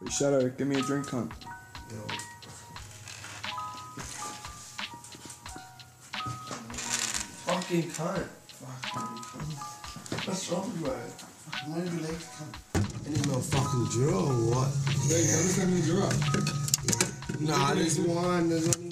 Shut up, give me a drink, cunt. Yo. Fucking cunt. What's wrong with you? Why do you like cunt? Any no fucking drill or what? Hey, how does that mean you're up? Nah, there's one.